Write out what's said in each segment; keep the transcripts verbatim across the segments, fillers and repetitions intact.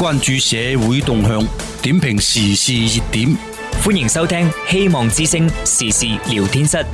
關注社會動向，點評時事熱點。 歡迎收聽希望之聲時事聊天室。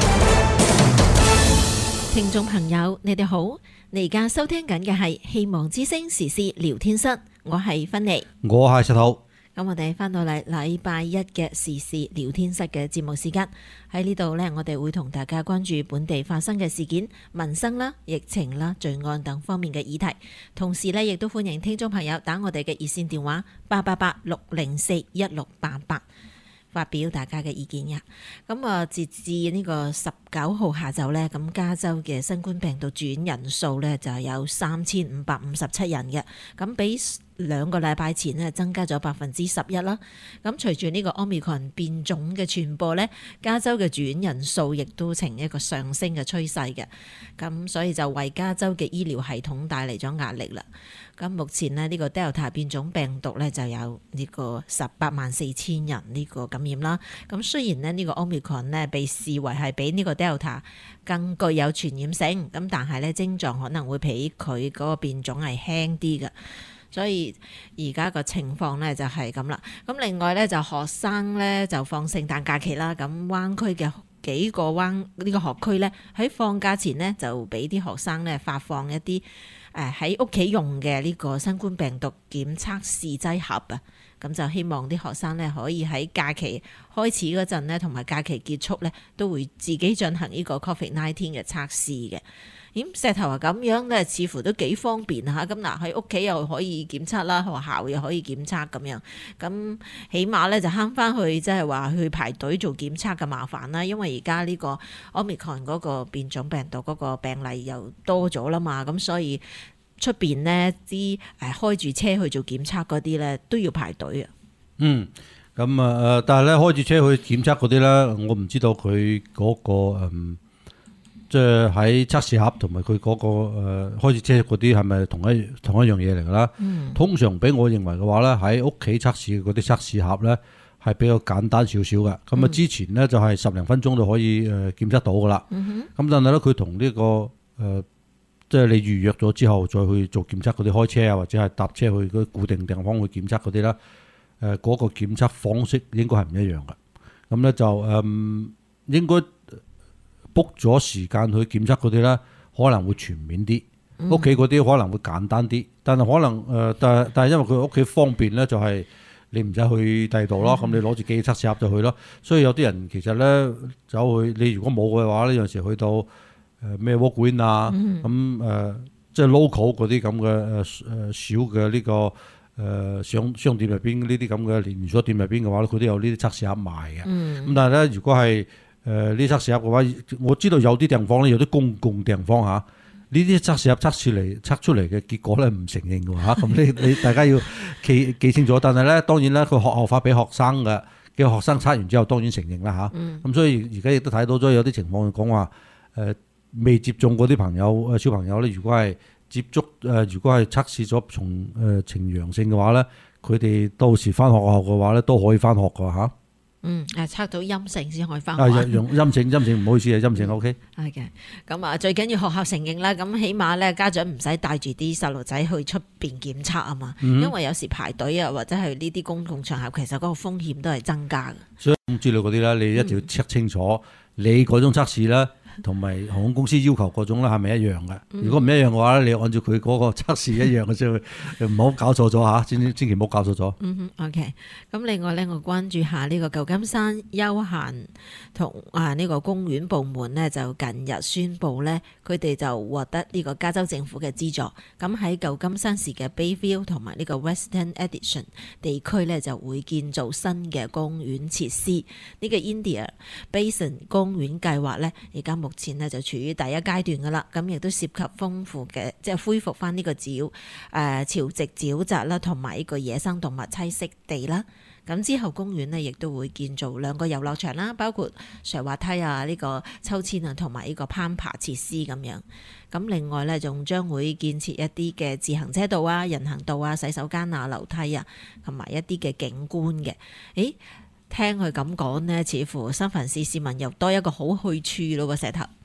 聽眾朋友，你哋好，你而家收聽緊嘅係希望之聲時事聊天室，我係芬妮， 我係石頭。 咁我哋翻到嚟禮拜一嘅時事聊天室嘅節目時間，喺呢度呢，我哋會同大家關注本地發生嘅事件、民生啦、疫情啦、罪案等方面嘅議題。同時呢，亦都歡迎聽眾朋友打我哋嘅熱線電話八八八六零四一六八八，發表大家嘅意見呀。咁啊，截至呢個十九號下晝呢，咁加州嘅新冠病毒住院人數呢就有三千五百五十七人嘅，咁比兩個禮拜前呢增加咗百分之十一啦。咁隨住呢個 Omicron 變種嘅傳播呢，加州嘅住院人數亦都呈一個上升嘅趨勢嘅，咁所以就為加州嘅醫療系統帶嚟咗壓力啦。咁目前呢，呢個 Delta 變種病毒呢就有呢個十八萬四千人呢個感染啦。咁雖然呢，呢個 Omicron 呢被視為係比呢個 Delta 更具有傳染性，咁但係呢症狀可能會比佢嗰個變種係輕啲嘅。所以而家個情況呢就係咁啦。咁另外呢，就學生呢就放聖誕假期啦。咁灣區嘅幾個灣呢個學區呢，喺放假前呢，就俾啲學生呢發放一啲誒喺屋企用嘅呢個新冠病毒檢測試劑盒啊。咁就希望啲學生呢可以喺假期開始嗰陣呢，同埋假期結束呢，都會自己進行呢個 Covid 十九 嘅測試嘅。咁石頭話咁樣咧，似乎都幾方便嚇。咁嗱，喺屋企又可以檢測啦，學校又可以檢測咁樣。咁起碼咧就慳翻去即係話去排隊做檢測嘅麻煩啦。因為而家呢個 Omicron 嗰個變種病毒嗰個病例又多咗啦嘛，咁所以出邊呢啲誒開住車去做檢測嗰啲咧都要排隊啊。 嗯，咁啊誒，但係咧開住車去檢測嗰啲咧，我唔知道佢嗰個嗯。即係喺測試盒同埋佢嗰個誒開住車嗰啲係咪同一同一樣嘢嚟㗎啦？嗯、通常俾我認為嘅話咧，喺屋企測試嗰啲測試盒咧係比較簡單少少嘅。咁啊、嗯、之前咧就係十零分鐘就可以誒檢測到㗎啦。咁、嗯、哼但係咧佢同呢個誒即係你預約咗之後再去做檢測嗰啲開車啊或者係搭車去嗰啲固定地方去檢測嗰啲咧，誒、呃、嗰、嗰個檢測方式應該係唔一樣嘅。咁咧就誒、呃、應該。book 咗時間去檢測嗰啲咧，可能會全面啲。屋企嗰啲可能會簡單啲，但係可能誒、呃，但係但係因為佢屋企方便咧，就係、是、你唔使去第二度咯。咁、嗯、你攞住機測試盒就去咯。所以有啲人其實咧走去，你如果冇嘅話咧，有陣時去到誒咩 Walgreens 啊，咁誒即係 local 嗰啲咁嘅誒誒小嘅呢、這個誒、呃、商商店入邊呢啲咁嘅連鎖店入邊嘅話咧，佢都有呢啲測試盒賣嘅。咁、嗯、但係咧，如果係誒呢啲測試盒嘅話，我知道有啲地方咧，有啲公共地方嚇，呢啲測試盒測出嚟測出嚟嘅結果咧唔承認嘅嚇，咁你你大家要記記清楚。但係咧，當然咧，佢學校發俾學生嘅，叫學生測完之後當然承認啦嚇。咁、嗯、所以而家亦都睇到咗有啲情況講話誒未接種嗰啲朋友誒小朋友咧，如果係接觸誒、呃，如果係測試咗從誒呈陽性嘅話咧，佢哋到時翻學校嘅話咧都可以翻學嘅嚇。 嗯，誒測到陰性先可以翻學。 係用陰性，陰性唔好意思，係陰性 OK。 係嘅，咁啊最緊要學校承認啦，咁起碼咧家長唔使帶住啲細路仔去出邊檢測啊嘛，嗯、因為有時排隊啊或者係呢啲公共場合，其實嗰個風險都係增加嘅。所以之類嗰啲咧，你一定要 check 清楚、嗯、你嗰種測試咧。同埋航空公司要求嗰種咧係咪一樣嘅？如果唔一樣嘅話咧，你按照佢嗰個測試一樣嘅啫，唔好搞錯咗嚇，千千祈唔好搞錯咗。 嗯哼 OK。咁另外咧，我關注下呢個舊金山休閒同啊呢個公園部門咧，就近日宣布咧，佢哋就獲得呢個加州政府嘅資助。咁喺舊金山市嘅 Bayview 同埋呢個 Western Addition 地區咧，就會建造新嘅公園設施。呢、這個 India Basin 公園計劃咧，而家目前呢就處於第一階段噶啦，咁亦都涉及豐富嘅，即係恢復翻呢個沼誒、呃、潮汐沼澤啦，同埋呢個野生動物棲息地啦。咁之後公園呢亦都會建造兩個遊樂場啦，包括瀡滑梯啊、呢、這個秋千啊，同埋呢個攀爬設施咁樣。咁另外呢，仲將會建設一啲嘅自行車道啊、人行道啊、洗手間啊、樓梯啊，同埋一啲嘅景觀嘅。誒。聽佢咁講呢，似乎三藩市市民又多一個好去處咯喎，石頭。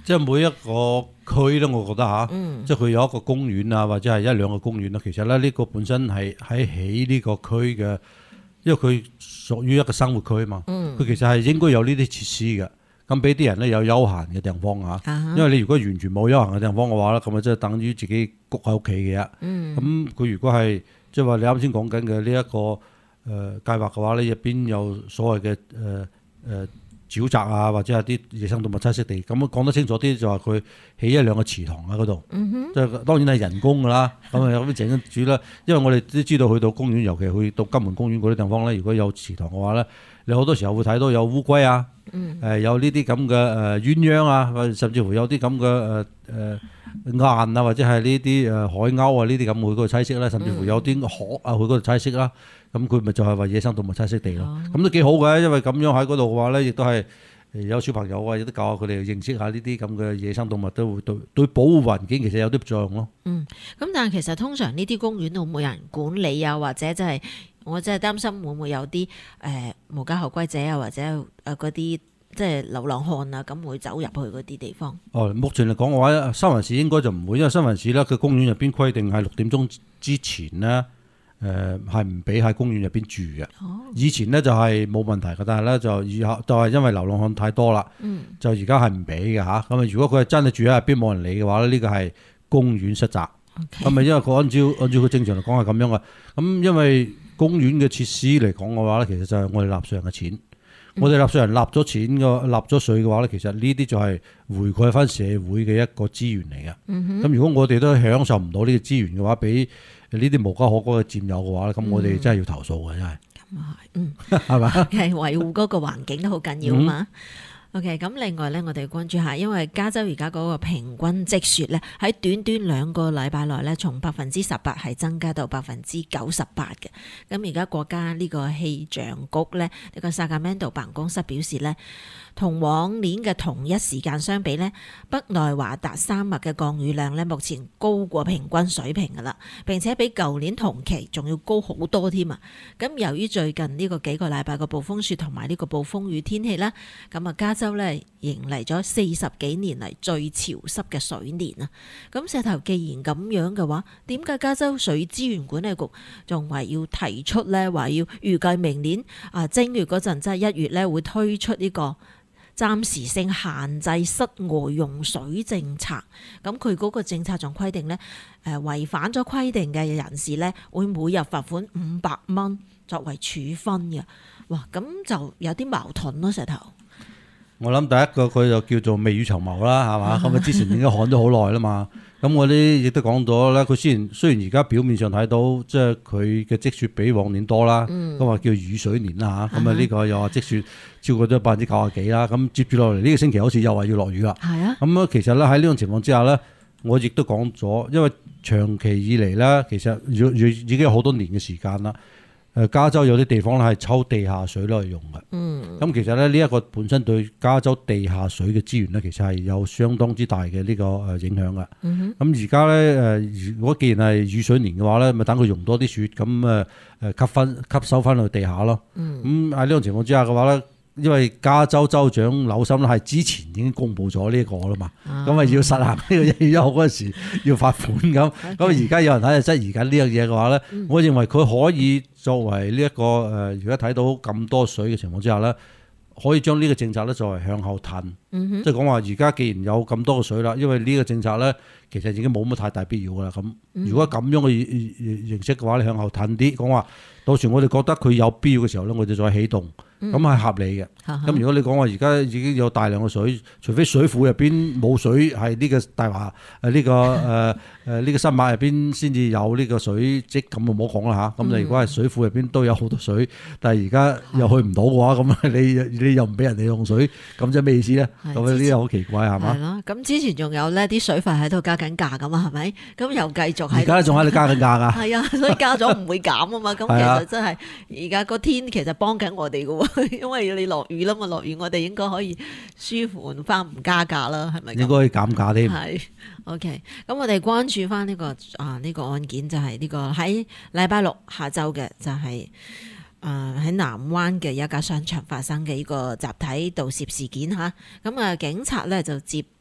即係每一個區咧，我覺得嚇， 嗯、 即係佢有一個公園啊，或者係一兩個公園啦。其實咧，呢個本身係喺起呢個區嘅，因為佢屬於一個生活區啊嘛。佢、嗯、其實係應該有呢啲設施嘅，咁俾啲人咧有休閒嘅地方嚇。啊、因為你如果完全冇休閒嘅地方嘅話咧，咁啊即係等於自己谷喺屋企嘅。咁佢、嗯、如果係即係話你啱先講緊嘅呢一個誒、呃、計劃嘅話咧，入邊有所謂嘅誒誒。呃呃沼澤啊，或者係啲野生動物棲息地，咁講得清楚啲就話佢起一兩個池塘喺嗰度，即係、嗯、哼當然係人工㗎啦。咁啊咁整住啦，因為我哋都知道去到公園，尤其去到金門公園嗰啲地方咧，如果有池塘嘅話咧，你好多時候會睇到有烏龜啊，誒、嗯呃、有呢啲咁嘅誒鴛鴦啊，甚至乎有啲咁嘅誒誒雁啊，或者係呢啲誒海鷗啊，呢啲咁去嗰度棲息啦，甚至乎有啲鶴啊去嗰度棲息啦。咁佢咪就係話野生動物棲息地咯，咁、哦、都幾好嘅，因為咁樣喺嗰度嘅話咧，亦都係有小朋友啊，亦都教下佢哋認識下呢啲咁嘅野生動物，都會對對保護環境其實有啲作用咯。嗯， 咁但係其實通常呢啲公園會唔會有人管理啊？或者即係我真係擔心會唔會有啲誒、呃、無家可歸者啊，或者誒嗰啲即係流浪漢啊，咁會走入去嗰啲地方？哦， 目前嚟講嘅話，三藩市應該就唔會，因為三藩市咧佢公園入邊規定係六點鐘之前咧。誒係唔俾喺公園入邊住嘅。哦、以前咧就係冇問題嘅，但係咧就以後就係因為流浪漢太多啦，嗯、就而家係唔俾嘅嚇。咁啊，如果佢係真係住喺入邊冇人理嘅話咧，呢個係公園失責。咁啊 Okay，因為佢按照按照佢正常嚟講係咁樣嘅。咁因為公園嘅設施嚟講嘅話咧，其實就係我哋納稅人嘅錢。嗯、我哋納稅人納咗錢嘅納咗稅嘅話咧，其實呢啲就係回饋翻社會嘅一個資源嚟嘅。咁、嗯、哼如果我哋都享受唔到呢個資源嘅話，俾呢啲無家可歸嘅佔有嘅話咧，咁我哋真係要投訴嘅，真係。咁啊係，嗯，係嘛 ？OK，維護嗰個環境都好緊要啊嘛。OK，咁另外咧，我哋關注下，因為加州而家嗰個平均積雪咧，喺短短兩個禮拜內咧，從百分之十八係增加到百分之九十八嘅。咁而家國家呢個氣象局咧，呢個薩加門多辦公室表示咧，同往年嘅同一時間相比咧，北內華達山脈嘅降雨量咧，目前高過平均水平噶啦，並且比舊年同期仲要高好多添啊！咁由於最近呢個幾個禮拜嘅暴風雪同埋呢個暴風雨天氣啦，咁啊加州咧迎嚟咗四十幾年嚟最潮濕嘅水年啊！咁石頭既然咁樣嘅話，點解加州水資源管理局仲話要提出咧，話要預計明年啊正月嗰陣，即係一月咧會推出呢個暫時性限制室外用水政策？咁佢嗰個政策仲規定咧，誒違反咗規定嘅人士咧，會每日罰款五百蚊作為處分嘅。哇！咁就有啲矛盾咯，石頭。 我諗第一個佢就叫做未雨綢繆啦，係嘛？咁啊之前已經旱咗好耐啦嘛。咁我啲亦都講咗咧，佢雖然雖然而家表面上睇到即係佢嘅積雪比往年多啦，咁話、嗯、叫雨水年啦嚇。咁啊呢個又話積雪超過咗百分之九十幾啦。咁接住落嚟呢個星期好似又話要落雨啦。係啊。咁啊其實咧喺呢種情況之下咧，我亦都講咗，因為長期以嚟咧，其實已已經有好多年嘅時間啦。誒加州有啲地方咧係抽地下水攞嚟用嘅，咁、嗯、其實咧呢一個本身對加州地下水嘅資源咧，其實係有相當之大嘅呢個誒影響嘅。咁而家咧誒，如果既然係雨水年嘅話咧，咪等佢溶多啲雪，咁誒誒吸翻吸收翻去地下咯。咁喺呢種情況之下嘅話咧，因為加州州長紐森咧係之前已經公布咗呢個啦嘛，咁啊要實行呢個一月一號嗰陣時要罰款咁，咁而家有人喺度質疑緊呢樣嘢嘅話咧，嗯、我認為佢可以作為呢、這、一個誒，而家睇到咁多水嘅情況之下咧，可以將呢個政策咧作為向後褪，即係講話而家既然有咁多嘅水啦，因為呢個政策咧其實已經冇乜太大必要噶啦。咁如果咁樣嘅形式嘅話，你向後褪啲，講話到時我哋覺得佢有必要嘅時候咧，我哋再起動。咁係、嗯、合理嘅。咁、嗯、如果你講話而家已經有大量嘅水，除非水庫入邊冇水，係呢個大華誒呢個誒誒呢個新馬入邊先至有呢個水積，咁就唔好講啦嚇。咁你、嗯、如果係水庫入邊都有好多水，但係而家又去唔到嘅話，咁你你又唔俾人哋用水，咁即係咩意思咧？咁呢啲好奇怪係嘛？係咯。咁之前仲有呢啲水費喺度加緊價咁啊，係咪？咁又繼續係。而家仲喺度加緊價㗎。係啊，所以加咗唔會減啊嘛。咁其實真係而家個天其實幫緊我哋嘅喎。因為你落雨啦嘛，落雨我哋應該可以舒緩翻，唔加價啦，係咪？應該可以減價添。係 OK，咁我哋關注翻呢、這個啊呢、這個案件就係呢、這個喺禮拜六下晝嘅就係誒喺南灣嘅一家商場發生嘅呢個集體盜竊事件吓，咁啊警察咧就接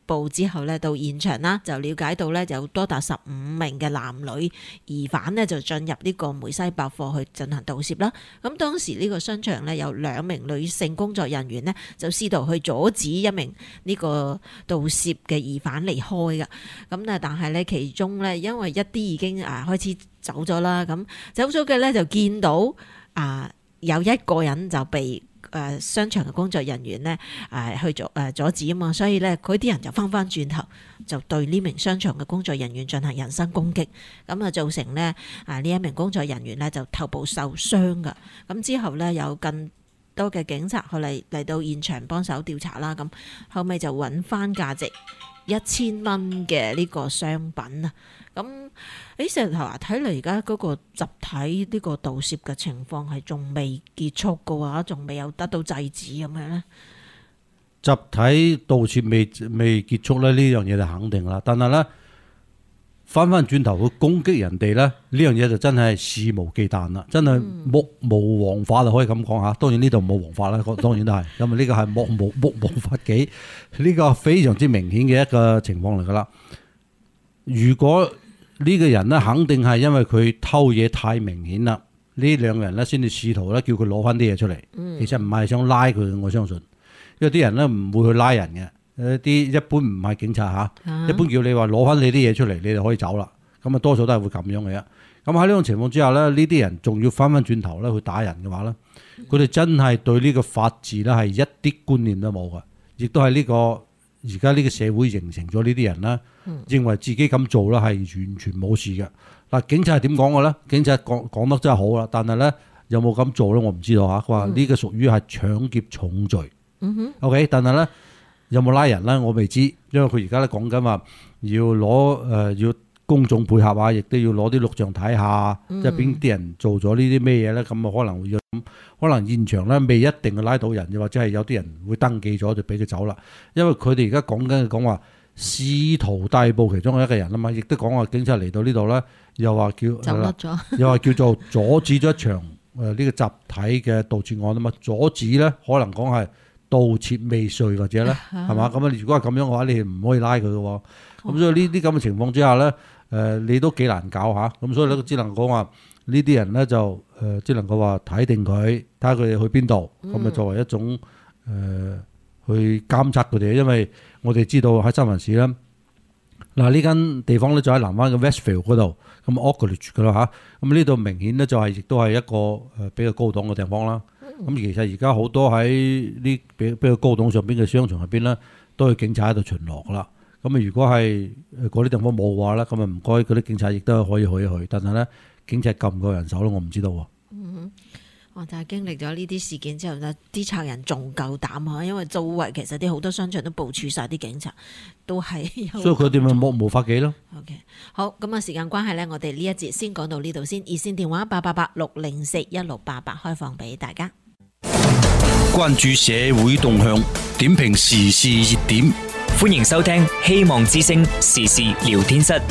捕之後咧，到現場啦，就了解到咧有多達十五名嘅男女疑犯呢，就進入呢個梅西百貨去進行盜竊啦。咁當時呢個商場咧有兩名女性工作人員呢，就試圖去阻止一名呢個盜竊嘅疑犯離開㗎。咁啊，但係咧其中咧因為一啲已經啊開始走咗啦，咁走咗嘅咧就見到啊有一個人就被誒商場嘅工作人員咧誒去阻誒阻止啊嘛，所以咧佢啲人就翻翻轉頭就對呢名商場嘅工作人員進行人身攻擊，咁啊造成咧啊呢一名工作人員咧就頭部受傷噶。咁之後咧有更多嘅警察去嚟嚟到現場幫手調查啦，咁後尾就揾翻價值一千蚊嘅呢個商品啊。咁誒石頭啊，睇嚟而家嗰個集體呢個盜竊嘅情況係仲未結束嘅話，仲未有得到制止咁樣咧。 集體盜竊未未結束咧，呢樣嘢就肯定啦。但係咧，翻翻轉頭去攻擊人哋咧，呢樣嘢就真係肆無忌憚啦，真係目無王法就可以咁講嚇。當然呢度冇王法啦，當然都係，因為呢個係目無目無法紀，呢個非常之明顯嘅一個情況嚟噶啦。如果呢個人咧，肯定係因為佢偷嘢太明顯啦，呢兩個人咧先至試圖咧叫佢攞翻啲嘢出嚟。其實唔係想拉佢，我相信，因為啲人咧唔會去拉人嘅。一啲一般唔係警察嚇，啊、一般叫你話攞翻你啲嘢出嚟，你就可以走啦。咁啊，多數都係會咁樣嘅。咁喺呢種情況之下咧，呢啲人仲要翻翻轉頭咧去打人嘅話咧，佢哋真係對呢個法治咧係一啲觀念都冇嘅，亦都係呢個而家呢個社會形成咗呢啲人咧，認為自己咁做咧係完全冇事嘅。嗱，警察係點講嘅咧？警察講講得真係好啦，但係咧有冇咁做咧？我唔知道嚇。佢話呢個屬於係搶劫重罪。嗯、哼 OK， 但係咧。有冇拉人咧？我未知，因為佢而家咧講緊話要攞誒、呃、要公眾配合啊，亦都要攞啲錄像睇下，嗯、即係邊啲人做咗呢啲咩嘢咧？咁啊可能會要，可能現場咧未一定係拉到人，又或者係有啲人會登記咗就俾佢走啦。因為佢哋而家講緊講話試圖逮捕其中一個人啊嘛，亦都講話警察嚟到呢度咧，又話叫走甩咗， 又話叫做阻止咗一場誒呢、呃這個集體嘅盜竊案啊嘛，阻止咧可能講係。盜竊未遂或者咧，係嘛？咁啊，如果係咁樣嘅話，你唔可以拉佢嘅喎。咁所以呢啲咁嘅情況之下咧，誒你都幾難搞嚇。咁所以咧，只能講話呢啲人咧就誒，只能夠話睇定佢，睇下佢哋去邊度，咁啊作為一種誒去監察佢哋。因為我哋知道喺三藩市咧，嗱呢間地方咧就喺南灣嘅 Westfield 嗰度，咁 Oakridge 嘅啦嚇。咁呢度明顯咧就係亦都係一個誒比較高檔嘅地方啦。咁其實而家好多喺呢比比較高檔上邊嘅商場入邊咧，都係警察喺度巡邏噶啦。咁啊，如果係嗰啲地方冇嘅話咧，咁啊唔該嗰啲警察亦都可以去一去。但係咧，警察夠唔夠人手咧，我唔知道喎。嗯， 哇！但係經歷咗呢啲事件之後咧，啲賊人仲夠膽啊！因為周圍其實啲好多商場都部署晒啲警察，都係有。所以佢哋咪目無法紀咯。 OK， 好，咁啊，時間關係咧，我哋呢一節先講到呢度先。熱線電話八八八六零四一六八八開放俾大家。 關注社會動向，點評時事熱點， 歡迎收聽希望之聲時事聊天室。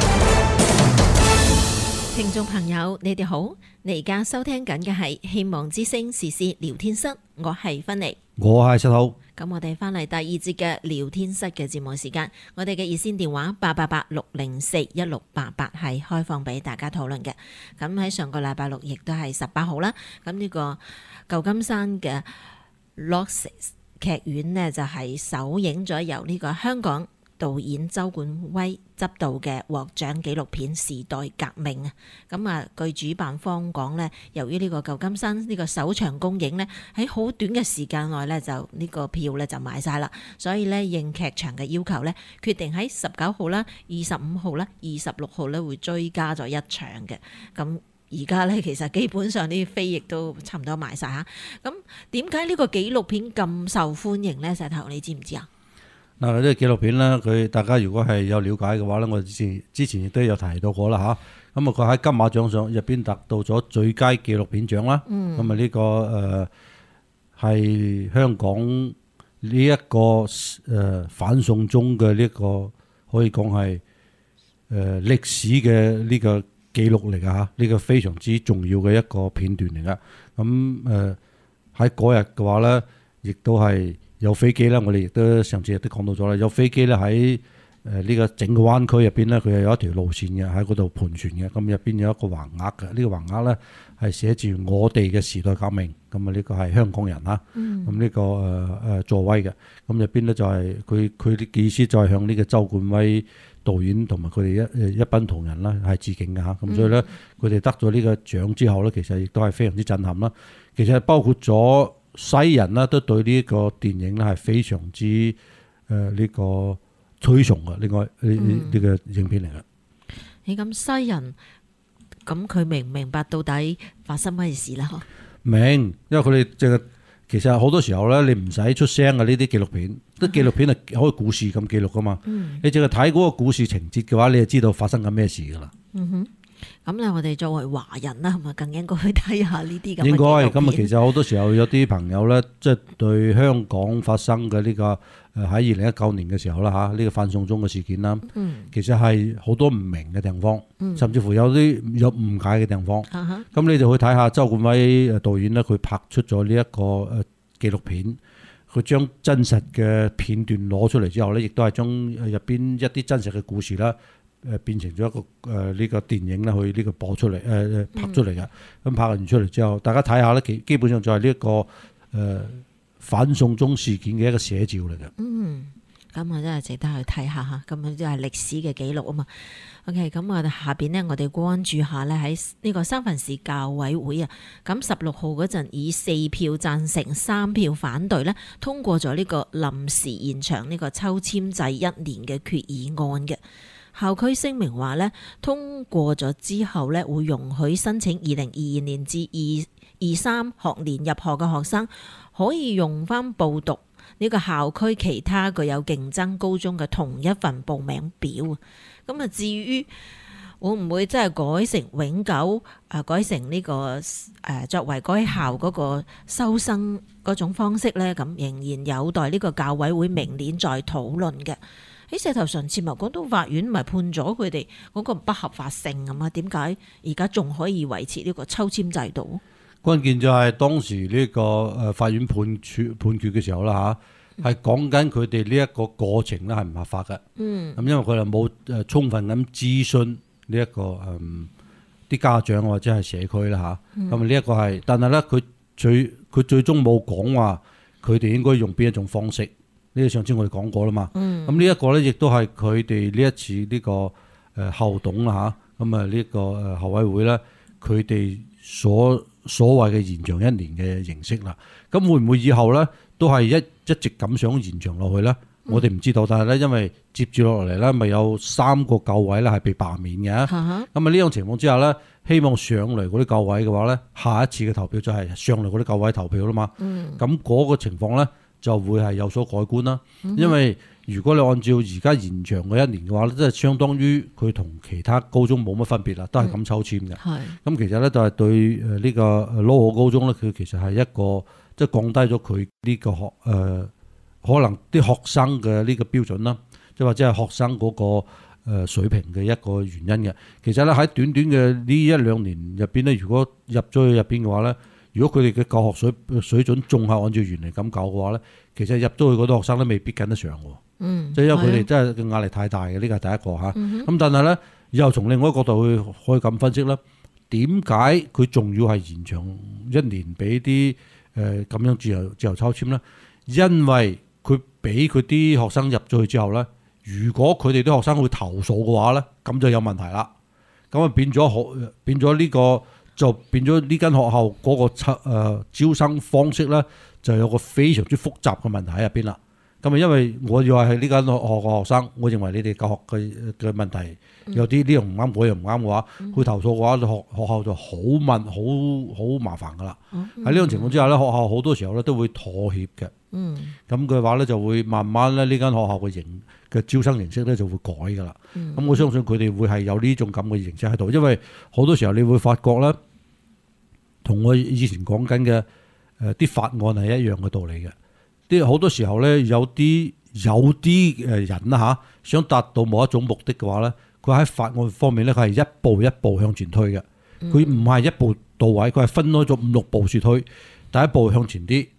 聽眾朋友，你哋好，你而家收聽緊嘅係希望之聲時事聊天室，我係芬妮， 我係石頭。 咁我哋翻嚟第二節嘅聊天室嘅節目時間，我哋嘅熱線電話八八八六零四一六八八係開放俾大家討論嘅。咁喺上個禮拜六亦都係十八號啦。咁呢個舊金山嘅 Roxy 劇院呢，就係首映咗由呢個香港導演周冠威執導嘅獲獎紀錄片《時代革命》啊。咁啊，據主辦方講呢，由於呢個舊金山呢個首場公映呢，喺好短嘅時間內呢，就呢個票呢就賣晒啦，所以呢，應劇場嘅要求呢，決定喺十九號啦、二十五號啦、二十六號呢會追加咗一場嘅。咁而家咧，其實基本上啲飛亦都差唔多賣晒嚇。咁點解呢個紀錄片咁受歡迎咧？石頭，你知唔知啊？ 嗱，呢個紀錄片咧，佢大家如果係有了解嘅話咧，我之前之前亦都有提到過啦嚇。咁啊，佢喺金馬獎上入邊得到咗最佳紀錄片獎啦。嗯。咁啊，呢個誒係香港呢一個誒反送中嘅呢個可以講係誒歷史嘅呢個記錄嚟㗎嚇，呢個非常之重要嘅一個片段嚟㗎。咁誒喺嗰日嘅話咧，亦都係有飛機啦，我哋亦都上次亦都講到咗啦，有飛機咧喺誒呢個整個灣區入邊咧，佢係有一條路線嘅喺嗰度盤旋嘅，咁入邊有一個橫額嘅，呢、這個橫額咧係寫住我哋嘅時代革命，咁啊呢個係香港人啦，咁呢、嗯這個誒誒、呃、助威嘅，咁入邊咧就係佢佢啲意思就係向呢個周冠威導演同埋佢哋一一班同仁啦係致敬嘅嚇，咁所以咧佢哋得咗呢個獎之後咧，其實亦都係非常之震撼啦。其實包括咗西人啦，都對呢個電影咧係非常之誒呢、呃這個推崇嘅，另外呢呢呢個影片嚟嘅。 你咁西人，咁佢明唔明白到底發生乜事啦？ 明，因為佢哋淨係其實好多時候咧，你唔使出聲嘅呢啲紀錄片，啲紀錄片係可以故事咁記錄噶嘛。嗯、你淨係睇嗰個故事情節嘅話，你就知道發生緊咩事噶啦。 嗯哼。咁咧，我哋作為華人啦，係咪更應該去睇下呢啲咁嘅紀錄片？ 應該咁啊！其實好多時候有啲朋友咧，即係對香港發生嘅呢個誒喺二零一九年嘅時候啦嚇，呢個反送中嘅事件啦，嗯、其實係好多唔明嘅地方，嗯、甚至乎有啲有誤解嘅地方。咁、嗯、你就去睇下周冠威導演咧，佢拍出咗呢一個誒紀錄片，佢將真實嘅片段攞出嚟之後咧，亦都係將入邊一啲真實嘅故事啦。誒變成咗一個誒呢、呃這個電影咧，去呢個播出嚟誒誒拍出嚟嘅。咁、嗯、拍完出嚟之後，大家睇下咧，基基本上就係呢一個誒、呃、反送中事件嘅一個寫照嚟嘅。 嗯，咁啊真係值得去睇下嚇，咁樣都係歷史嘅記錄啊嘛。OK，咁我哋下邊呢，我哋關注下咧喺呢個三藩市教委會啊，咁十六號嗰陣以四票贊成、三票反對咧，通過咗呢個臨時延長呢個抽籤制一年嘅決議案嘅。校區聲明話咧，通過咗之後咧，會容許申請二零二二年至二二三學年入學嘅學生可以用翻報讀呢個校區其他具有競爭高中嘅同一份報名表。咁啊，至於會唔會真係改成永久啊？改成呢個誒作為該校嗰個收生嗰種方式咧？咁仍然有待呢個教委會明年再討論嘅。喺石頭上次咪廣東法院咪判咗佢哋嗰個不合法性咁啊？點解而家仲可以維持呢個抽籤制度？ 關鍵就係當時呢個誒法院判處判決嘅時候啦嚇，係講緊佢哋呢一個過程咧係唔合法嘅。嗯，咁因為佢哋冇誒充分咁諮詢呢一個誒啲家長或者係社區啦嚇。咁呢一個係，但係咧佢最佢最終冇講話佢哋應該用邊一種方式。呢個上次我哋講過啦嘛，咁呢一個咧亦都係佢哋呢一次呢個誒校董啦嚇，咁啊呢個誒校委會咧，佢哋所所謂嘅延長一年嘅形式啦，咁會唔會以後咧都係一一直咁想延長落去咧？我哋唔知道，但係咧因為接住落嚟咧，咪有三個教委咧係被罷免嘅，咁啊呢種情況之下咧，希望上嚟嗰啲教委嘅話咧，下一次嘅投票就係上嚟嗰啲教委投票啦嘛，咁嗰個情況咧，就會係有所改觀啦，因為如果你按照而家延長嘅一年嘅話咧，即係相當於佢同其他高中冇乜分別啦，都係咁抽籤嘅。係咁、嗯，其實咧就係對誒呢個羅湖高中咧，佢其實係一個即係降低咗佢呢個學誒、呃、可能啲學生嘅呢個標準啦，即係或者係學生嗰個誒水平嘅一個原因嘅。其實咧喺短短嘅呢一兩年入邊咧，如果入咗去入邊嘅話咧，如果佢哋嘅教學水水準仲係按照原嚟咁教嘅話咧，其實入咗去嗰啲學生都未必跟得上喎。嗯，即係因為佢哋真係嘅壓力太大嘅，呢個係第一個嚇。咁、嗯、哼但係咧，又從另外一個角度去可以咁分析啦。點解佢仲要係延長一年俾啲誒咁樣自由自由抽籤咧？因為佢俾佢啲學生入咗去之後咧，如果佢哋啲學生會投訴嘅話咧，咁就有問題啦。咁啊變咗學變咗呢、這個。就變咗呢間學校嗰個抽誒招生方式咧，就有個非常之複雜嘅問題喺入邊啦。咁啊，因為我要係喺呢間學校嘅學生，我認為你哋教學嘅嘅問題有啲呢樣唔啱，嗰樣唔啱嘅話，去投訴嘅話，學學校就好問好好麻煩噶啦。喺呢種情況之下咧，學校好多時候咧都會妥協嘅。咁嘅話咧就會慢慢咧呢間學校嘅形嘅招生形式咧就會改噶啦。咁、嗯、我相信佢哋會係有呢種咁嘅形式喺度，因為好多時候你會發覺咧，同我以前講緊嘅誒啲法案係一樣嘅道理嘅。啲好多時候咧有啲有啲誒人啦嚇，想達到某一種目的嘅話咧，佢喺法案方面咧佢係一步一步向前推嘅，佢唔係一步到位，佢係分開咗五六步去推。第一步向前啲。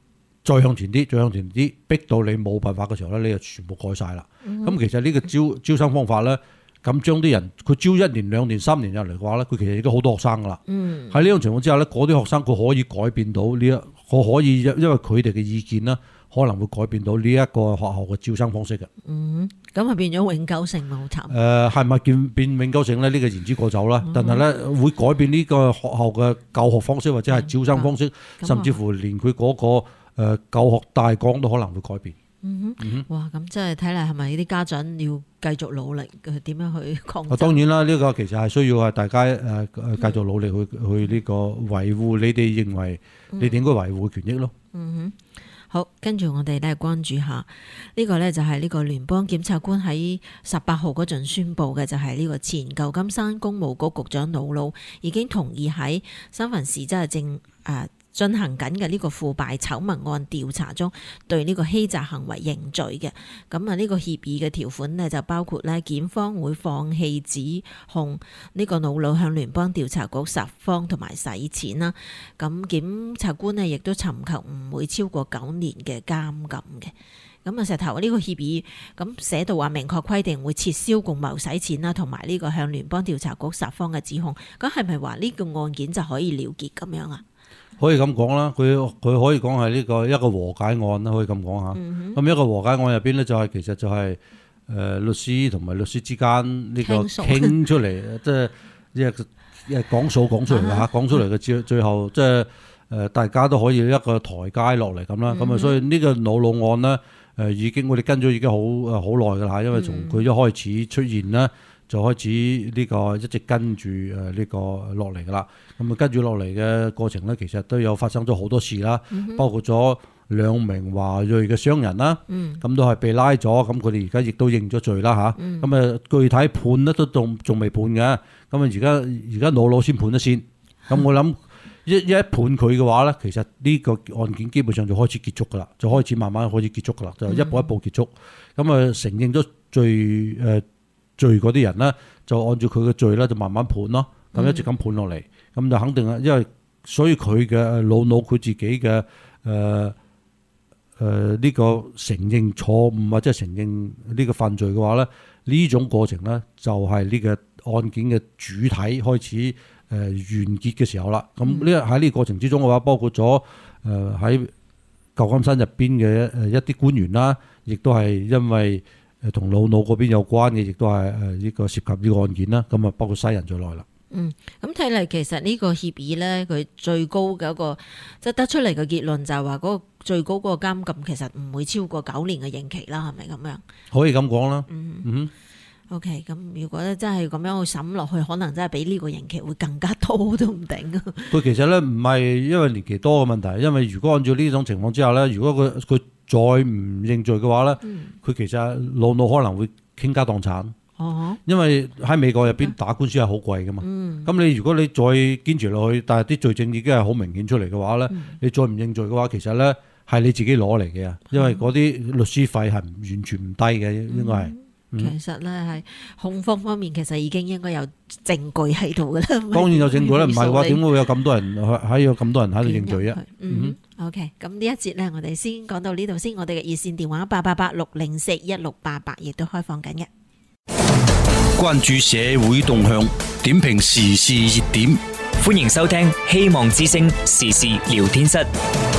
再向前啲，再向前啲，逼到你冇辦法嘅時候咧，你就全部改晒啦。咁、嗯、其實呢個招招生方法咧，咁將啲人佢招一年、兩年、三年入嚟嘅話咧，佢其實已經好多學生噶啦。喺呢種情況之下咧，嗰啲學生佢可以改變到呢一，佢可以因為佢哋嘅意見啦，可能會改變到呢一個學校嘅招生方式嘅。 嗯，咁係變咗永久性咪好慘？ 誒係咪變變永久性咧？呢、呢個言之過早啦。嗯、但係咧會改變呢個學校嘅教學方式或者係招生方式，嗯、甚至乎連佢嗰、嗰個。誒教學大綱都可能會改變。 嗯哼，嗯哼哇！咁即係睇嚟係咪啲家長要繼續努力佢點樣去抗爭？ 啊，當然啦，呢、呢個其實係需要係大家誒誒繼續努力去、嗯、去呢個維護你哋認為你哋應該維護嘅權益咯。 嗯哼，好，跟住我哋咧關注下呢、呢個咧就係呢個聯邦檢察官喺十八號嗰陣宣布嘅，就係呢個前舊金山公務局局長魯魯已經同意喺三藩市即係正誒。呃進行緊嘅呢個腐敗醜聞案調查中，對呢個欺詐行為認罪嘅。咁啊，呢個協議嘅條款呢，就包括咧，檢方會放棄指控呢個魯魯向聯邦調查局撒謊同埋洗錢啦。咁檢察官呢，亦都尋求唔會超過九年嘅監禁嘅。咁啊，石頭呢個協議咁寫到話明確規定會撤銷共謀洗錢啦，同埋呢個向聯邦調查局撒謊嘅指控。咁係咪話呢個案件就可以了結咁樣啊？ 可以咁講啦，佢佢可以講係呢個一個和解案啦，可以咁講嚇。咁、嗯、哼一個和解案入邊咧，就係其實就係、是、誒、呃、律師同埋律師之間呢個傾出嚟，即係一一講數講出嚟嘅嚇，講出嚟嘅最最後即係誒大家都可以一個台階落嚟咁啦。咁啊、嗯哼，所以呢個魯魯案咧誒已經我哋跟咗已經好誒好耐㗎啦，因為從佢一開始出現咧。就開始呢個一直跟住誒呢個落嚟㗎啦，咁啊跟住落嚟嘅過程咧，其實都有發生咗好多事啦，嗯、哼包括咗兩名華裔嘅商人啦，咁、嗯、都係被拉咗，咁佢哋而家亦都認咗罪啦嚇，咁啊、嗯、具體判咧都仲仲未判嘅，咁啊而家而家魯魯先判咗先，咁、嗯、我諗一一判佢嘅話咧，其實呢個案件基本上就開始結束㗎啦，就開始慢慢開始結束㗎啦，就一步一步結束，咁啊、嗯、承認咗罪誒。呃罪嗰啲人咧，就按照佢嘅罪咧，就慢慢判咯。咁一直咁判落嚟，咁、嗯、就肯定啦。因為所以佢嘅魯魯佢自己嘅誒誒呢個承認錯誤或者係承認呢個犯罪嘅話咧，呢種過程咧就係呢個案件嘅主體開始誒、呃、完結嘅時候啦。咁呢喺呢個過程之中嘅話，包括咗誒喺舊金山入邊嘅誒一啲官員啦，亦都係因為。誒同魯魯嗰邊有關嘅，亦都係誒呢個涉及呢個案件啦。咁啊，包括西人在內啦。 嗯，咁睇嚟其實呢個協議咧，佢最高嘅一個即係得出嚟嘅結論就係話嗰個最高嗰個監禁其實唔會超過九年嘅刑期啦，係咪咁樣？可以咁講啦。嗯嗯。O K，咁如果咧真係咁樣去審落去，可能真係比呢個刑期會更加多都唔定。佢其實咧唔係因為年期多嘅問題，因為如果按照呢種情況之下咧，如果佢佢再唔認罪嘅話咧，佢、嗯、其實魯魯可能會傾家蕩產。哦，因為喺美國入邊打官司係好貴噶嘛。嗯。咁你如果你再堅持落去，但係啲罪證已經係好明顯出嚟嘅話咧，嗯、你再唔認罪嘅話，其實咧係你自己攞嚟嘅，因為嗰啲律師費係完全唔低嘅，應該係。嗯嗯、其實咧係控方方面其實已經應該有證據喺度噶啦。當然有證據啦，唔係嘅話點會有咁多人喺有咁多人喺度認罪啊？嗯。O K，咁呢一節咧，我哋先講到呢度先。我哋嘅熱線電話八八八六零四一六八八亦都開放緊嘅。 關注社會動向，點評時事熱點， 歡迎收聽希望之聲時事聊天室。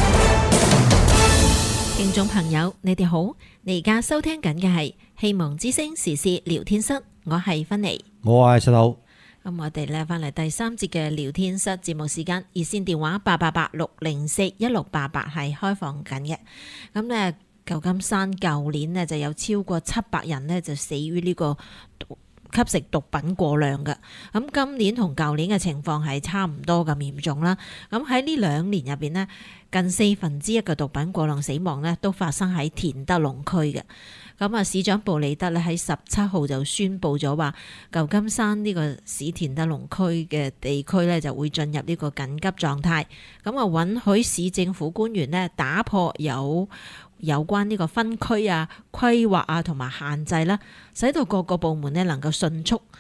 聽眾朋友，你哋好，你而家收聽緊嘅係希望之聲時事聊天室，我係芬妮， 我係石頭。 咁我哋咧翻嚟第三節嘅聊天室節目時間，熱線電話八八八六零四一六八八係開放緊嘅。咁咧舊金山舊年呢就有超過七百人呢就死於呢個吸食毒品過量嘅。咁今年同舊年嘅情況係差唔多咁嚴重啦。咁喺呢兩年入邊呢，近四分之一嘅毒品過量死亡呢都發生喺田德隆區嘅。咁啊，市長布里德咧喺十七號就宣布咗話，舊金山呢個市田德隆區嘅地區咧就會進入呢個緊急狀態。咁啊，允許市政府官員咧打破有有關呢個分區啊、規劃啊同埋限制啦，使到各個部門咧能夠迅速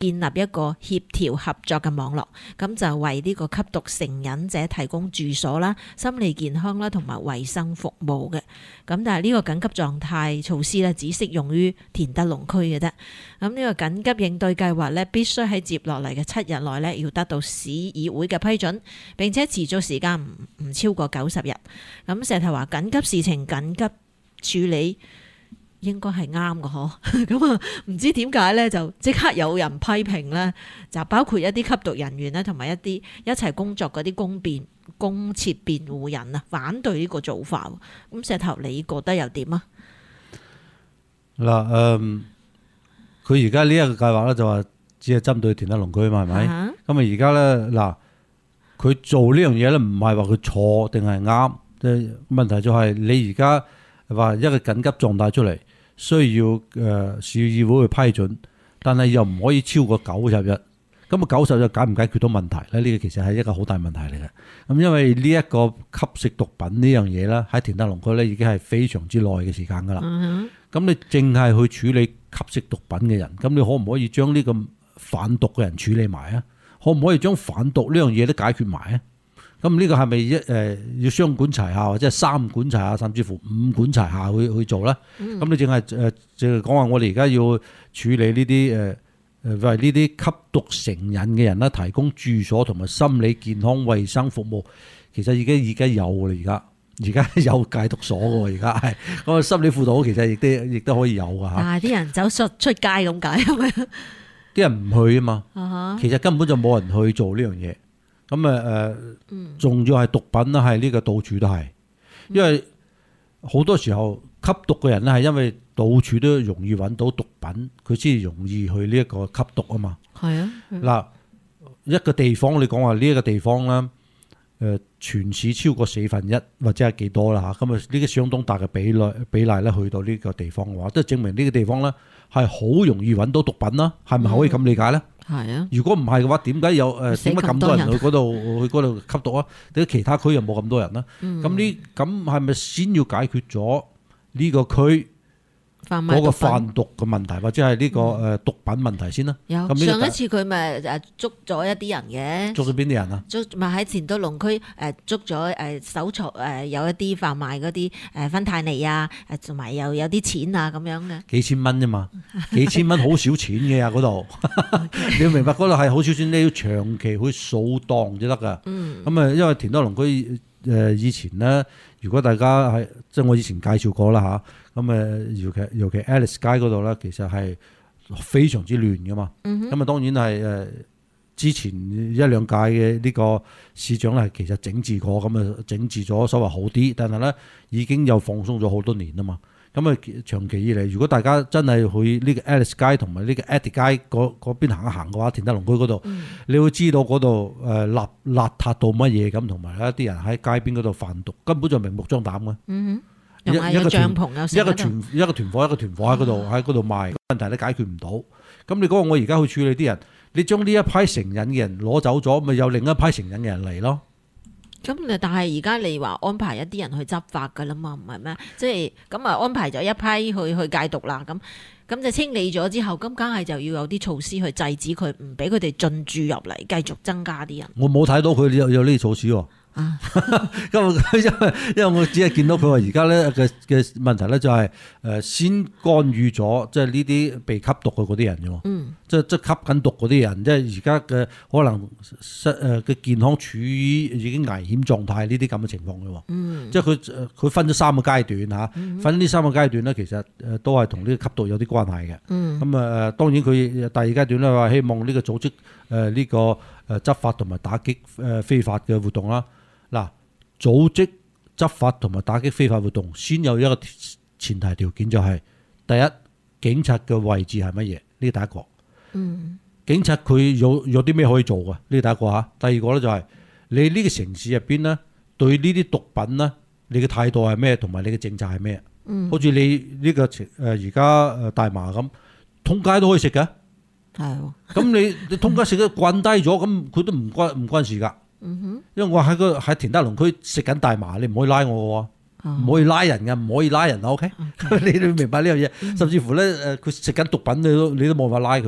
建立一個協調合作嘅網絡，咁就為呢個吸毒成癮者提供住所啦、心理健康啦同埋衞生服務嘅。咁但係呢個緊急狀態措施咧，只適用於田德龍區嘅啫。咁呢個緊急應對計劃咧，必須喺接落嚟嘅七日內咧，要得到市議會嘅批准，並且持續時間唔唔超過九十日。咁石頭話緊急事情緊急處理。應該係啱嘅嗬，咁啊唔知點解咧就即刻有人批評咧，就包括一啲吸毒人員咧，同埋一啲一齊工作嗰啲公辯公設辯護人啊，反對呢個做法。咁石頭你覺得又點啊？ 嗱，誒，佢而家呢一個計劃咧就話只係針對田德龍區嘛，係咪？咁啊而家咧嗱，佢做呢樣嘢咧唔係話佢錯定係啱，即係問題就係你而家話一個緊急狀態出嚟。需要誒市議會去批准，但係又唔可以超過九十日。咁啊九十日解唔解決到問題咧？呢個其實係一個好大問題嚟嘅。咁因為呢一個吸食毒品呢樣嘢咧，喺田德龍區咧已經係非常之耐嘅時間㗎啦。咁、嗯、你淨係去處理吸食毒品嘅人，咁你可唔可以將呢個販毒嘅人處理埋啊？可唔可以將販毒呢樣嘢都解決埋啊？咁呢個係咪一誒要雙管齊下，或者係三管齊下，甚至乎五管齊下去去做咧？咁、嗯、你淨係誒淨係講話我哋而家要處理呢啲誒誒為呢啲吸毒成癮嘅人咧，提供住所同埋心理健康衞生服務，其實已經已經有啦，而家而家有戒毒所嘅喎，而家係嗰個心理輔導其實亦都亦都可以有㗎嚇。但係啲人走出出街咁解係咪？啲人唔去啊嘛， uh-huh. 其實根本就冇人去做呢樣嘢。咁誒誒，仲要係毒品啦，係呢個到處都係，因為好多時候吸毒嘅人咧係因為到處都容易揾到毒品，佢先至容易去呢一個吸毒啊嘛。係啊，嗱一個地方你講話呢一個地方啦，誒全市超過四分一或者係幾多啦嚇，咁啊呢個相當大嘅比例比例咧去到呢個地方嘅話，都證明呢個地方咧係好容易揾到毒品啦，係咪可以咁理解咧？係啊，如果唔係嘅話，點解有誒點解咁多人去嗰度去嗰度吸毒啊？點解其他區又冇咁多人咧？咁呢咁係咪先要解決咗呢個區嗰個販毒嘅問題，或者係呢個誒毒品問題先啦？有上一次佢咪誒捉咗一啲人嘅，捉咗邊啲人啊？捉咪喺田德龍區誒捉咗誒搜查誒有一啲販賣嗰啲誒芬太尼啊，誒同埋又有啲錢啊咁樣嘅，幾千蚊啫嘛，幾千蚊好少錢嘅啊嗰度，你要明白嗰度係好少錢，你要長期去掃蕩先得噶。咁啊，因為田德龍區誒以前咧，如果大家係即係我以前介紹過啦嚇。咁誒，尤其尤其 Alice 街嗰度咧，其實係非常之亂噶嘛。咁、嗯、啊，當然係誒之前一兩屆嘅呢個市長咧，其實整治過，咁啊整治咗稍為好啲，但係咧已經又放鬆咗好多年啊嘛。咁啊，長期以嚟，如果大家真係去呢個 Alice 街同埋呢個 Eddie 街嗰嗰邊行一行嘅話，田德龍區嗰度，嗯、你會知道嗰度誒邋邋遢到乜嘢咁，同埋一啲人喺街邊嗰度販毒，根本就明目張膽嘅。嗯一一個帳篷有一個團一個團伙一個團伙喺嗰度喺嗰度賣，問題都解決唔到。咁你講我而家去處理啲人，你將呢一批成癮嘅人攞走咗，咪有另一批成癮嘅人嚟咯。咁但係而家你話安排一啲人去執法噶啦嘛，唔係咩？即係咁啊，安排咗一批去去戒毒啦。咁咁就清理咗之後，咁梗係就要有啲措施去制止佢，唔俾佢哋進駐入嚟，繼續增加啲人。我冇睇到佢有有呢啲措施喎。啊，因為因為因為我只係見到佢話而家咧嘅嘅問題咧就係誒先干預咗即係呢啲被吸毒嘅嗰啲人啫喎，嗯，即係即係吸緊毒嗰啲人，即係而家嘅可能失誒嘅健康處於已經危險狀態呢啲咁嘅情況嘅喎，嗯，即係佢佢分咗三個階段嚇，嗯，分呢三個階段咧其實誒都係同呢個吸毒有啲關係嘅，嗯，咁啊誒當然佢第二階段咧話希望呢個組織誒呢個誒執法同埋打擊誒非法嘅活動啦。嗱，組織執法同埋打擊非法活動，先有一個前提條件就係、是、第一，警察嘅位置係乜嘢？呢個第一個。嗯。警察佢有有啲咩可以做嘅？呢個第一個嚇。第二個咧就係、是、你呢個城市入邊咧，對呢啲毒品咧，你嘅態度係咩？同埋你嘅政策係咩？嗯。好似你呢個誒而家誒大麻咁，通街都可以食嘅。係喎。咁你你通街食得慣低咗，咁佢都唔關唔關事㗎。嗯哼，因為我喺個喺田德龍區食緊大麻，你唔可以拉我嘅喎，唔、哦、可以拉人嘅，唔可以拉人啊 ，OK？, okay. 你你明白呢樣嘢？甚至乎咧誒，佢食緊毒品，你都你都冇法拉佢嘅。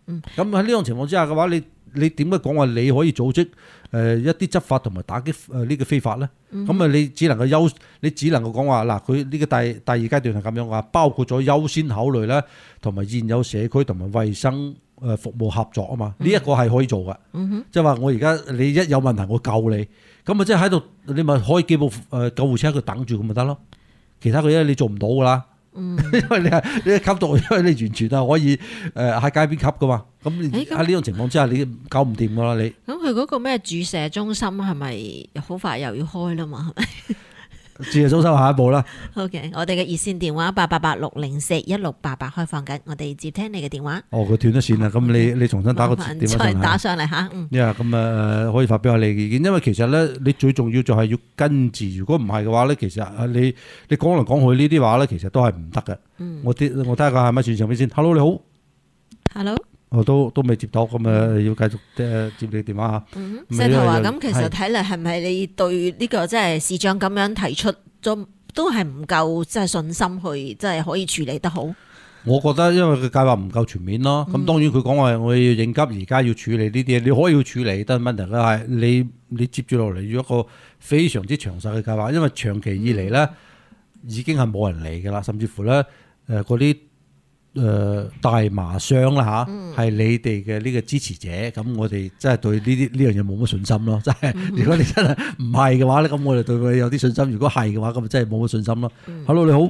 咁喺呢種情況之下嘅話，你你點解講話你可以組織誒一啲執法同埋打擊誒呢個非法咧？咁啊，你只能夠優，你只能夠講話嗱，佢呢個第第二階段係咁樣話，包括咗優先考慮咧，同埋現有社區同埋衞生誒服務合作啊嘛，呢一個係可以做嘅。即係話我而家你一有問題我救你，咁啊即係喺度你咪可以寄部誒救護車喺度等住咁咪得咯。其他嘅嘢你做唔到噶啦。嗯、因為你係你吸毒，因為你完全係可以誒喺街邊吸噶嘛，咁喺呢種情況之下，你搞唔掂噶啦你。咁佢嗰個咩注射中心係咪好快又要開啦嘛？係咪？ 注射中心下一步啦。 OK， 我哋嘅熱線電話八八八六零四一六八八開放緊，我哋接聽你嘅電話。 哦，佢斷咗線啦，咁你你重新打個電話上嚟。 再打上嚟吓。嗯。 呀，咁啊可以發表下你嘅意見，因為其實咧，你最重要就係要根治。如果唔係嘅話咧，其實啊，你你講嚟講去呢啲話咧，其實都係唔得嘅。嗯。我啲我睇下佢係咪線上邊先。Hello， 你好。 Hello。 我都都未接到，咁啊要繼續誒接你電話嚇。 嗯。石頭話咁，其實睇嚟係咪你對呢個即係市長咁樣提出咗，都係唔夠即係信心去即係可以處理得好？我覺得因為佢計劃唔夠全面咯。咁、嗯、當然佢講話我要應急，而家要處理呢啲嘢，你可以要處理，但係問題咧係你你接住落嚟要一個非常之詳細嘅計劃，因為長期以嚟咧已經係冇人嚟㗎啦，甚至乎咧誒嗰啲。誒、呃、大麻商啦嚇，係、嗯、你哋嘅呢個支持者，咁我哋真係對呢啲呢樣嘢冇乜信心咯。真係，如果你真係唔係嘅話咧，咁我哋對佢有啲信心；如果係嘅話，咁真係冇乜信心咯。嗯、Hello， 你好。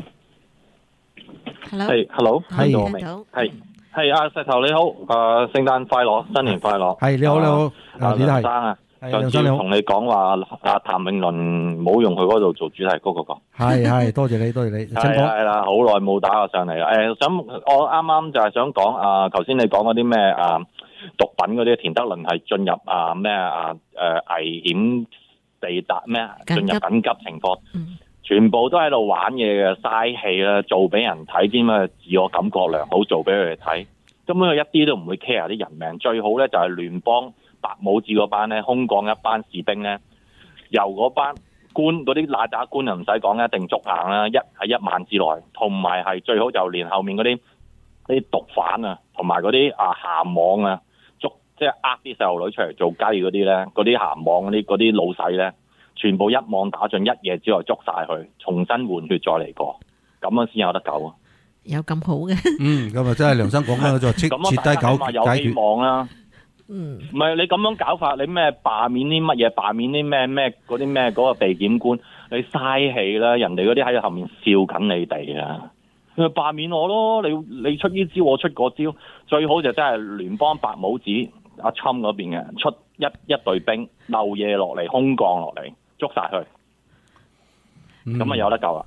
Hello， 係 Hello， 係係係阿石頭你好，誒聖誕快樂，新年快樂。 係你好你好，阿李生啊。 上次同你講話阿譚詠麟冇用佢嗰度做主題曲嗰個， 係係多謝你多謝你， 係係啦，好耐冇打過上嚟啦。誒，想我啱啱就係想講啊，頭先你講嗰啲咩啊毒品嗰啲，田德倫係進入啊咩啊誒危險地帶咩進入緊急情況，全部都喺度玩嘢嘅，嘥氣啦，做俾人睇啲咩自我感覺良好，做俾佢哋睇，根本佢一啲都唔會 care 啲人命。最好咧就係聯邦白帽子嗰班咧，空降一班士兵咧，由嗰班官嗰啲嗱喳官就唔使講，一定捉硬啦，一喺一晚之內，同埋係最好就連後面嗰啲啲毒販啊，同埋嗰啲啊鹹網啊，捉即係呃啲細路女出嚟做雞嗰啲咧，嗰啲鹹網嗰啲嗰啲老細咧，全部一網打盡，一夜之內捉晒佢，重新換血再嚟過，咁樣先有得救啊！ 有咁好嘅？ 嗯，咁啊真係梁生講緊就徹徹底解有希望啦。 嗯， 唔係你咁樣搞法，你咩罷免啲乜嘢？罷免啲咩咩嗰啲咩嗰個地檢官，你嘥氣啦！人哋嗰啲喺後面笑緊你哋啊！佢罷免我咯，你你出呢招，我出嗰招，最好就真係聯邦白帽子阿侵嗰邊嘅出一一隊兵漏嘢落嚟，空降落嚟捉晒佢，咁啊、嗯、有得救啦。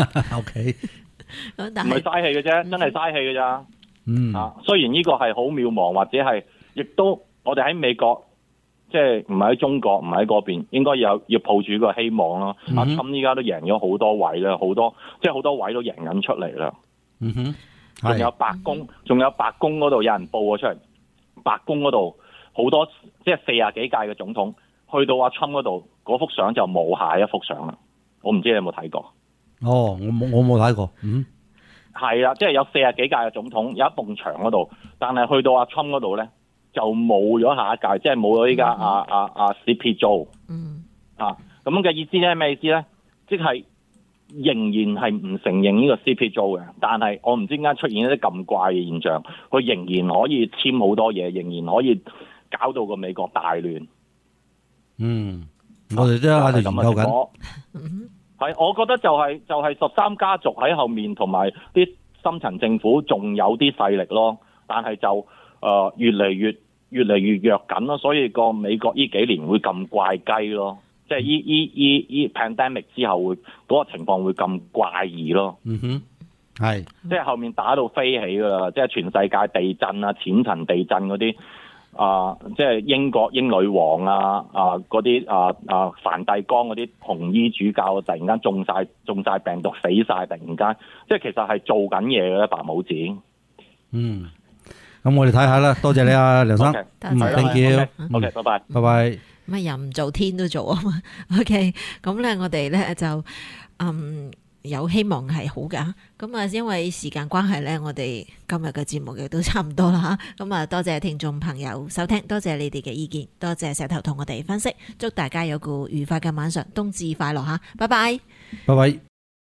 O K， 唔係嘥氣嘅啫，真係嘥氣嘅咋。 嗯啊，雖然呢個係好渺茫，或者係亦都。我哋喺美國，即係唔係喺中國，唔係喺嗰邊，應該有要抱住個希望咯。阿侵依家都贏咗好多位啦，好多即係好多位都贏緊出嚟啦。 嗯哼， 仲有白宮，仲有白宮嗰度有人報咗出嚟，白宮嗰度好多即係四十幾屆嘅總統，去到阿侵嗰度嗰幅相就冇下一幅相啦。我唔知你有冇睇過？ 哦，我冇我冇睇過。嗯， 係啦，即係有四十幾屆嘅總統有一埲牆嗰度，但係去到阿侵嗰度咧。就冇咗下一屆，即係冇咗依家阿阿阿 C P Joe，嗯啊咁嘅意思咧咩意思咧？即係仍然係唔承認呢個 C P Joe 嘅，但係我唔知點解出現一啲咁怪嘅現象，佢仍然可以簽好多嘢，仍然可以搞到個美國大亂。 嗯，我哋真係喺度研究緊。 係，我覺得就係、是、就係十三家族喺後面，同埋啲深層政府仲有啲勢力咯，但係就。誒、呃、越嚟越越嚟越弱緊咯，所以個美國呢幾年會咁怪雞咯，即係依依依依 pandemic 之後會嗰、嗰個情況會咁怪異咯。 嗯哼，係， 即係後面打到飛起噶啦，即係全世界地震啊、淺層地震嗰啲啊，即係英國英女王啊啊嗰啲啊啊梵蒂岡嗰啲紅衣主教突然間中晒中晒病毒死晒，突然間即係其實係做緊嘢嘅白帽子。 嗯。咁我哋睇下啦，多謝你啊，梁生， 嗯 ，thank you，OK，拜拜， 拜拜。 咁啊，人唔做天都做啊嘛，OK，咁咧我哋咧就嗯有希望係好㗎。咁啊，因為時間關係呢，我哋今日嘅節目亦都差唔多啦嚇。咁啊，多謝聽眾朋友收聽，多謝你哋嘅意見，多謝石頭同我哋分析，祝大家有個愉快嘅晚上，冬至快樂嚇，拜拜， 拜拜。